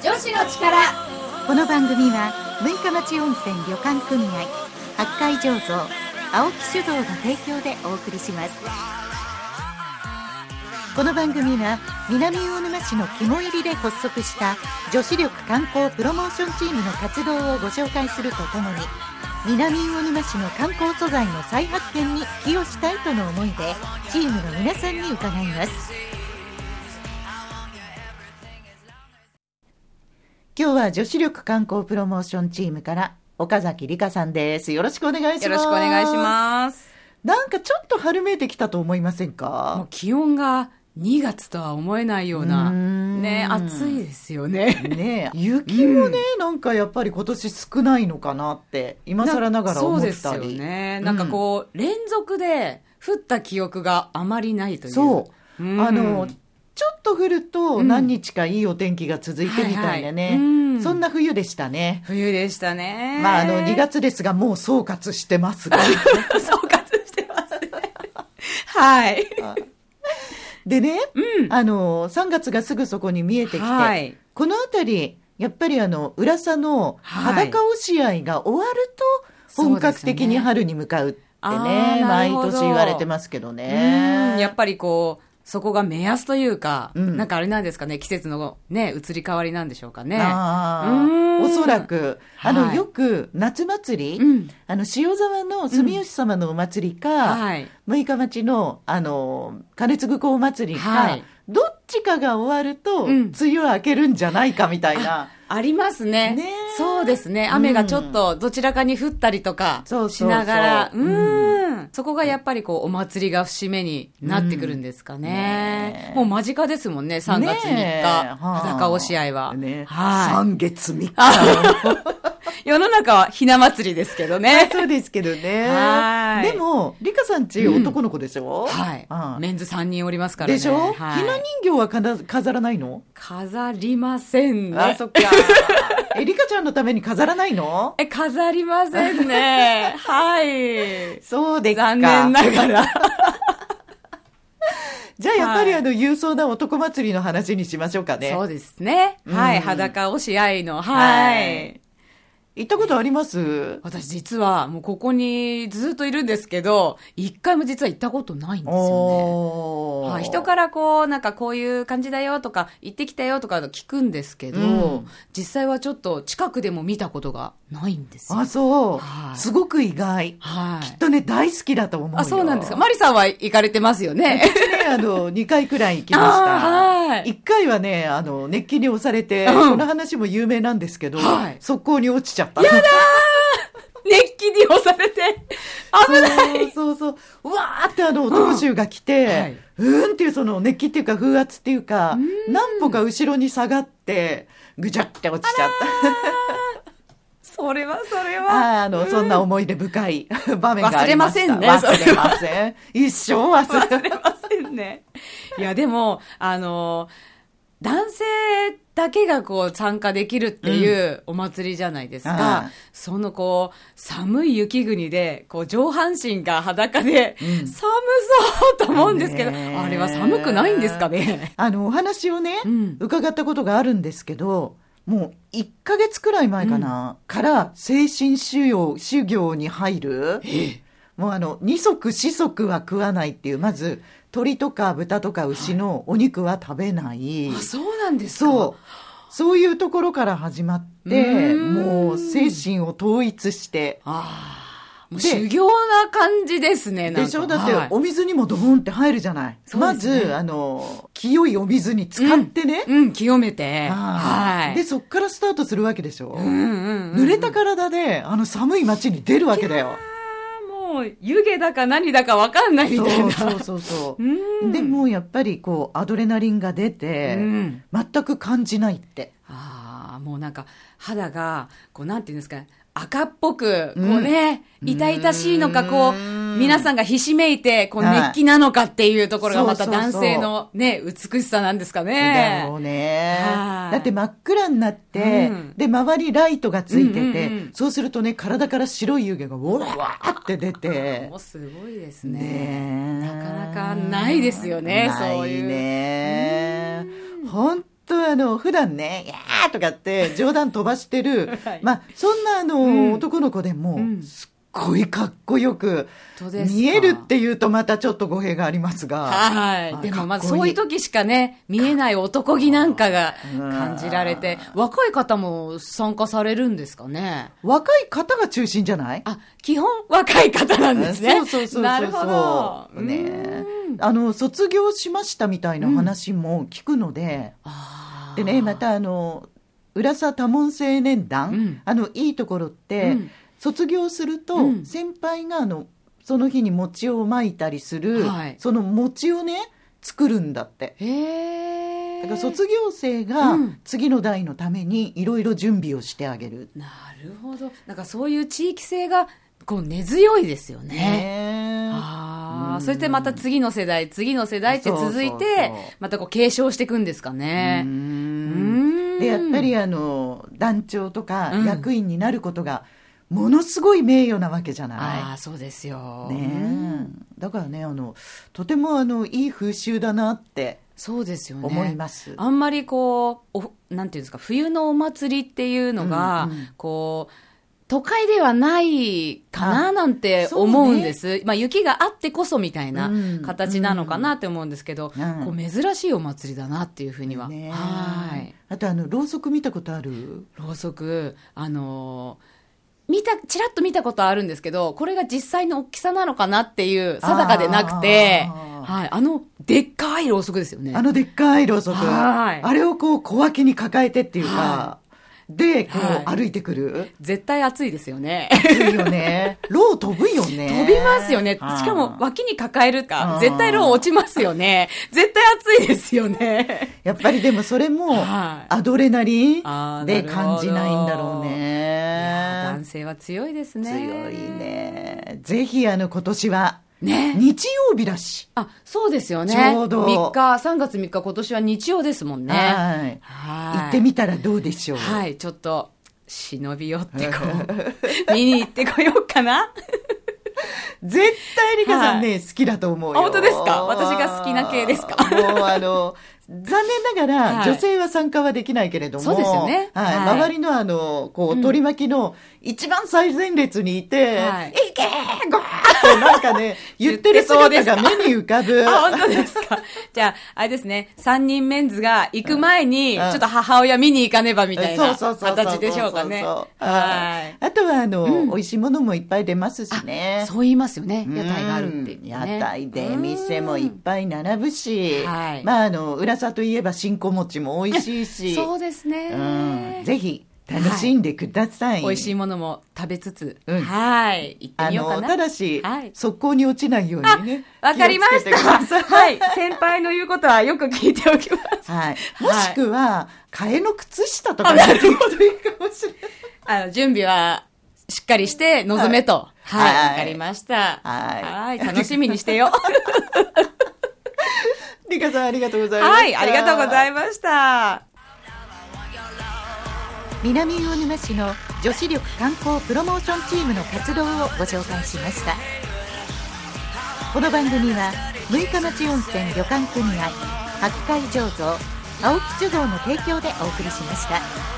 女子の力。 この番組は六日町温泉旅館組合、八海醸造、青木酒造の提供でお送りします。この番組は南魚沼市の肝入りで発足した女子力観光プロモーションチームの活動をご紹介するとともに、南魚沼市の観光素材の再発見に寄与したいとの思いでチームの皆さんに伺います。今日は女子力観光プロモーションチームから岡崎里香さんです。よろしくお願いします。 よろしくお願いします。 なんかちょっと春めいてきたと思いませんか？ もう気温が2月とは思えないようなね、暑いですよね。 ね、雪もね、なんかやっぱり今年少ないのかなって今更ながら思ったり。 そうですよね。なんかこう、連続で降った記憶があまりないという。 そう。ちょっと降ると何日かいいお天気が続いてみたいなね、そんな冬でしたね。 冬でしたね。 まあ2月ですがもう総括してますが、 総括してますね。はい。 でね、3月がすぐそこに見えてきて、はい、このあたりやっぱり浦佐の裸押し合いが終わると本格的に春に向かうってね、毎年言われてますけどね。 やっぱりこうそこが目安というか、なんかあれなんですかね、季節のね、移り変わりなんでしょうかね。 おそらく、よく夏祭り、塩沢の住吉様のお祭りか、六日町の、金継子お祭りか、どっちかが終わると、梅雨明けるんじゃないかみたいな。 ありますね。そうですね。雨がちょっとどちらかに降ったりとかしながら、そこがやっぱりこうお祭りが節目になってくるんですかね。もう間近ですもんね、3月3日、裸押し合いは。 3月3日。 世の中はひな祭りですけどね。 そうですけどね。でも、里香さんち男の子でしょ？ はい。メンズ3人おりますからね。 でしょ？ひな人形は飾らないの？ 飾りませんね。 あ、そっか。里香ちゃんのために飾らないの？ 飾りませんね。はい。 そうですか。 残念ながら。 じゃあやっぱり勇壮な男祭りの話にしましょうかね。 そうですね。はい。裸押し合いの。はい。 行ったことあります？ 私実はもうここにずっといるんですけど、一回も実は行ったことないんですよね。はい、人からこうなんかこういう感じだよとか行ってきたよとか聞くんですけど、実際はちょっと近くでも見たことがないんですよ。 あ、そう。すごく意外。きっとね大好きだと思うよ。 あ、そうなんですか。マリさんは行かれてますよね。 私ね2回くらい行きました。1回はね熱気に押されて、この話も有名なんですけど、速攻に落ちちゃった。 やだー熱気に押されて危ない。 そううわーって男衆が来て、っていうその熱気っていうか風圧っていうか、何歩か後ろに下がってぐちゃって落ちちゃった。 それはそんな思い出深い場面がありました。 忘れませんね。 忘れません。一生忘れませんね。いやでも男性だけがこう参加できるっていうお祭りじゃないですか。そのこう寒い雪国でこう上半身が裸で寒そうと思うんですけど、あれは寒くないんですかね。 お話をね、伺ったことがあるんですけど、もう1ヶ月くらい前かな、から精神修行に入る。もう二足四足は食わないっていう、まず鳥とか豚とか牛のお肉は食べない。 あ、そうなんですか。 そういうところから始まって、もう精神を統一して。 もう修行な感じですね。 でしょ？だってお水にもドボンって入るじゃない。まず清いお水に浸かってね、 清めて、 でそっからスタートするわけでしょ。濡れた体で寒い街に出るわけだよ。 もう湯気だか何だか分かんないみたいな。 そう。でもやっぱりこうアドレナリンが出て、全く感じないって。 もうなんか肌がこうなんていうんですか、赤っぽくこうね、痛々しいのか、こう皆さんがひしめいてこう熱気なのかっていうところがまた男性のね美しさなんですかね。 だろうね。だって真っ暗になって、で周りライトがついてて、そうするとね体から白い湯気がうわーって出て、 もうすごいですね。なかなかないですよね。そういうね。本当普段ね、いやーとかって冗談飛ばしてる、 はい、 まあ、そんな男の子でも、すっごいかっこよく見えるっていうとまたちょっと語弊がありますが。 はい。でもまずそういう時しかね、見えない男気なんかが感じられて、若い方も参加されるんですかね。 若い方が中心じゃない？ 基本若い方なんですね。 そう。 なるほど。 ね、卒業しましたみたいな話も聞くので、でね、また浦佐多聞青年団、いいところって、卒業すると、先輩がその日に餅をまいたりする、その餅をね作るんだって。だから卒業生が次の代のためにいろいろ準備をしてあげる。 なるほど。なんかそういう地域性がこう根強いですよね。そしてまた次の世代って続いて、またこう継承していくんですかね。 でやっぱり団長とか役員になることがものすごい名誉なわけじゃない。 そうですよ。 だからね、とてもいい風習だなって。 そうですよね。 思います。 あんまりこう、なんていうんですか、冬のお祭りっていうのが、こう、都会ではないかななんて思うんです。まあ雪があってこそみたいな形なのかなって思うんですけど、こう珍しいお祭りだなっていうふうには。 あとろうそく見たことある？ ろうそく、ちらっと見たことあるんですけど、これが実際の大きさなのかなっていう定かでなくて、でっかいろうそくですよね。 でっかいろうそく。あれをこう小脇に抱えてっていうか、で、こう歩いてくる。 絶対暑いですよね。 暑いよね。ろう飛ぶよね。 飛びますよね。しかも脇に抱えるか、絶対ろう落ちますよね。絶対暑いですよね。 やっぱりでもそれもアドレナリンで感じないんだろうね。 男性は強いですね。 強いね。ぜひ今年は。日曜日だし。 そうですよね。 ちょうど 3月3日今年は日曜ですもんね。 行ってみたらどうでしょう。 ちょっと忍び寄って見に行ってこようかな。 絶対リカさんね、好きだと思うよ。 本当ですか？私が好きな系ですか？ もう残念ながら、女性は参加はできないけれども、 そうですよね。 周りのこう取り巻きの一番最前列にいて、いけーゴーってなんかね、言ってる姿が目に浮かぶ。 本当ですか？じゃあ、あれですね、3人メンズが行く前に、ちょっと母親見に行かねばみたいな形でしょうかね。 あとは美味しいものもいっぱい出ますしね。 そう言いますよね。屋台があるって。 屋台で店もいっぱい並ぶし、まあ浦佐といえば新子餅も美味しいし。 そうですね。 ぜひ楽しんでください。 美味しいものも食べつつ、行ってみようかな。 ただし、速攻に落ちないようにね。 わかりました。先輩の言うことはよく聞いておきます。 もしくは、替えの靴下とかにしていくといいかもしれない。準備はしっかりして臨めと。わかりました。楽しみにしてよ。 リカさんありがとうございました。 ありがとうございました。 南魚沼市の女子力観光プロモーションチームの活動をご紹介しました。この番組は六日町温泉旅館組合、白海醸造、青木酒造の提供でお送りしました。